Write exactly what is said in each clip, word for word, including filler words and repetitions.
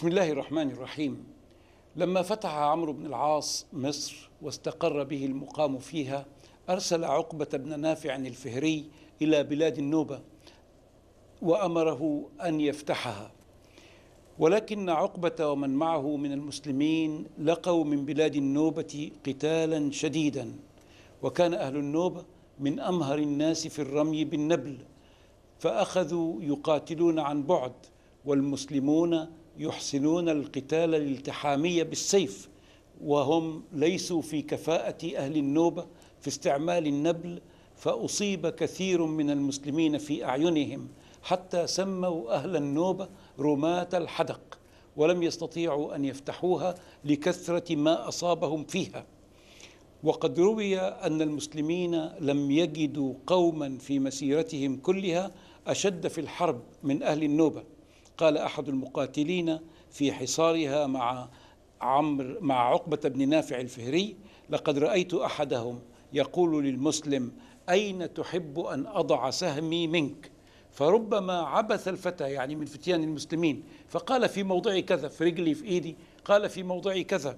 بسم الله الرحمن الرحيم. لما فتح عمرو بن العاص مصر واستقر به المقام فيها، أرسل عقبة بن نافع الفهري إلى بلاد النوبة وأمره أن يفتحها، ولكن عقبة ومن معه من المسلمين لقوا من بلاد النوبة قتالا شديدا، وكان أهل النوبة من أمهر الناس في الرمي بالنبل، فأخذوا يقاتلون عن بعد، والمسلمون يحسنون القتال الالتحامي بالسيف، وهم ليسوا في كفاءة أهل النوبة في استعمال النبل، فأصيب كثير من المسلمين في أعينهم حتى سموا أهل النوبة رماة الحدق، ولم يستطيعوا أن يفتحوها لكثرة ما أصابهم فيها. وقد روي أن المسلمين لم يجدوا قوما في مسيرتهم كلها أشد في الحرب من أهل النوبة. قال أحد المقاتلين في حصارها مع عمرو مع عقبة بن نافع الفهري: لقد رأيت أحدهم يقول للمسلم: أين تحب أن أضع سهمي منك؟ فربما عبث الفتى، يعني من فتيان المسلمين، فقال: في موضع كذا، في رجلي، في إيدي، قال: في موضع كذا،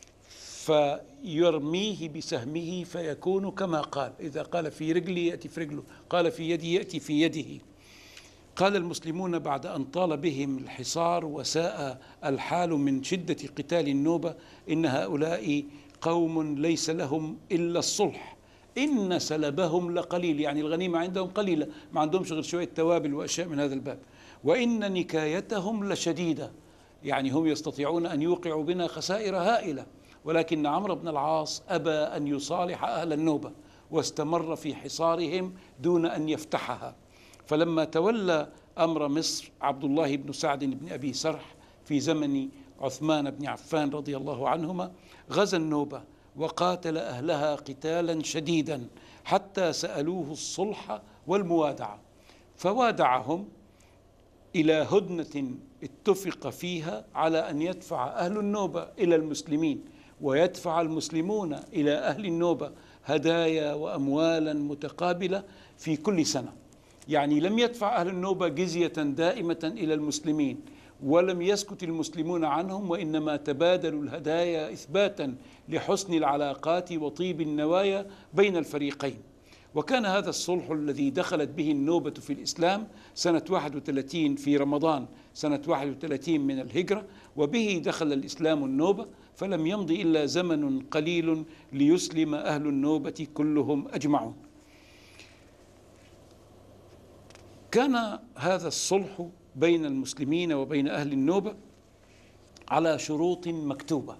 فيرميه بسهمه فيكون كما قال. إذا قال في رجلي يأتي في رجله، قال في يدي يأتي في يده. قال المسلمون بعد أن طال بهم الحصار وساء الحال من شدة قتال النوبة: إن هؤلاء قوم ليس لهم إلا الصلح، إن سلبهم لقليل، يعني الغنيمة عندهم قليلة، ما عندهمش غير شوية توابل وأشياء من هذا الباب، وإن نكايتهم لشديدة، يعني هم يستطيعون أن يوقعوا بنا خسائر هائلة. ولكن عمرو بن العاص أبى أن يصالح أهل النوبة، واستمر في حصارهم دون أن يفتحها. فلما تولى أمر مصر عبد الله بن سعد بن أبي سرح في زمن عثمان بن عفان رضي الله عنهما، غزا النوبة وقاتل أهلها قتالا شديدا حتى سألوه الصلح والموادعة، فوادعهم إلى هدنة اتفق فيها على أن يدفع أهل النوبة إلى المسلمين، ويدفع المسلمون إلى أهل النوبة هدايا وأموالا متقابلة في كل سنة. يعني لم يدفع أهل النوبة جزية دائمة إلى المسلمين، ولم يسكت المسلمون عنهم، وإنما تبادلوا الهدايا إثباتا لحسن العلاقات وطيب النوايا بين الفريقين. وكان هذا الصلح الذي دخلت به النوبة في الإسلام سنة واحد وثلاثين في رمضان سنة واحد وثلاثين من الهجرة، وبه دخل الإسلام النوبة، فلم يمض إلا زمن قليل ليسلم أهل النوبة كلهم أجمعون. كان هذا الصلح بين المسلمين وبين أهل النوبة على شروط مكتوبة،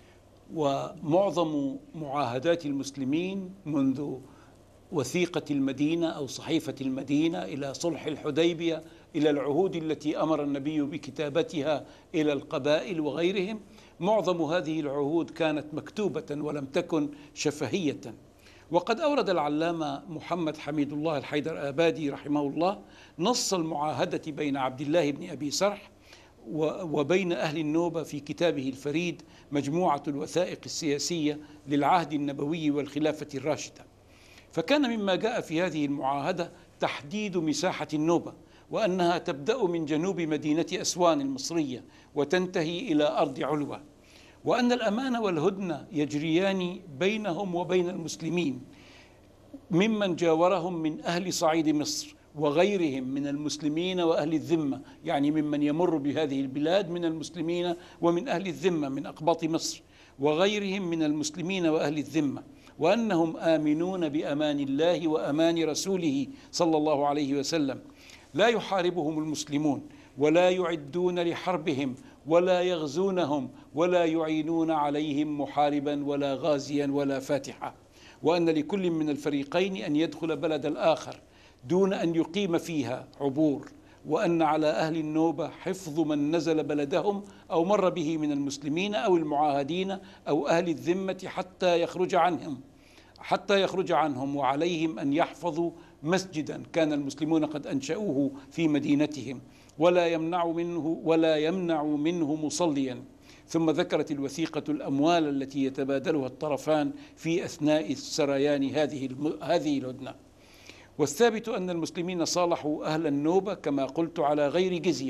ومعظم معاهدات المسلمين منذ وثيقة المدينة أو صحيفة المدينة إلى صلح الحديبية إلى العهود التي أمر النبي بكتابتها إلى القبائل وغيرهم، معظم هذه العهود كانت مكتوبة ولم تكن شفهية. وقد أورد العلامة محمد حميد الله الحيدر آبادي رحمه الله نص المعاهدة بين عبد الله بن أبي سرح وبين أهل النوبة في كتابه الفريد مجموعة الوثائق السياسية للعهد النبوي والخلافة الراشدة. فكان مما جاء في هذه المعاهدة تحديد مساحة النوبة، وأنها تبدأ من جنوب مدينة أسوان المصرية وتنتهي إلى أرض علوة، وأن الأمان والهدنة يجريان بينهم وبين المسلمين ممن جاورهم من أهل صعيد مصر وغيرهم من المسلمين وأهل الذمة، يعني ممن يمر بهذه البلاد من المسلمين ومن أهل الذمة من أقباط مصر وغيرهم من المسلمين وأهل الذمة، وأنهم آمنون بأمان الله وأمان رسوله صلى الله عليه وسلم، لا يحاربهم المسلمون ولا يعدون لحربهم ولا يغزونهم ولا يعينون عليهم محاربا ولا غازيا ولا فاتحا، وأن لكل من الفريقين أن يدخل بلد الآخر دون أن يقيم فيها عبور، وأن على أهل النوبة حفظ من نزل بلدهم أو مر به من المسلمين أو المعاهدين أو أهل الذمة حتى يخرج عنهم حتى يخرج عنهم وعليهم أن يحفظوا مسجدا كان المسلمون قد أنشأوه في مدينتهم، ولا يمنع منه ولا يمنع منه مصليا. ثم ذكرت الوثيقة الأموال التي يتبادلها الطرفان في أثناء سريان هذه هذه الهدنة. والثابت أن المسلمين صالحوا أهل النوبة كما قلت على غير جزية،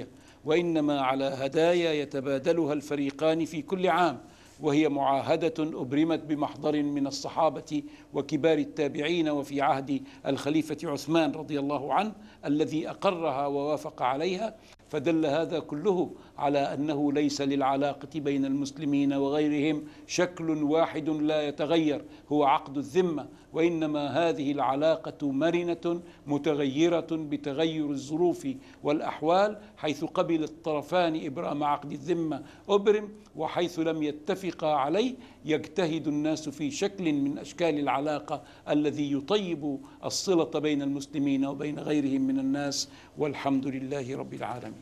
وإنما على هدايا يتبادلها الفريقان في كل عام، وهي معاهدة أبرمت بمحضر من الصحابة وكبار التابعين وفي عهد الخليفة عثمان رضي الله عنه الذي أقرها ووافق عليها. فدل هذا كله على أنه ليس للعلاقة بين المسلمين وغيرهم شكل واحد لا يتغير هو عقد الذمة، وإنما هذه العلاقة مرنة متغيرة بتغير الظروف والأحوال، حيث قبل الطرفان إبرام عقد الذمة أبرم، وحيث لم يتفقا عليه يجتهد الناس في شكل من أشكال العلاقة الذي يطيب الصلة بين المسلمين وبين غيرهم من الناس، والحمد لله رب العالمين.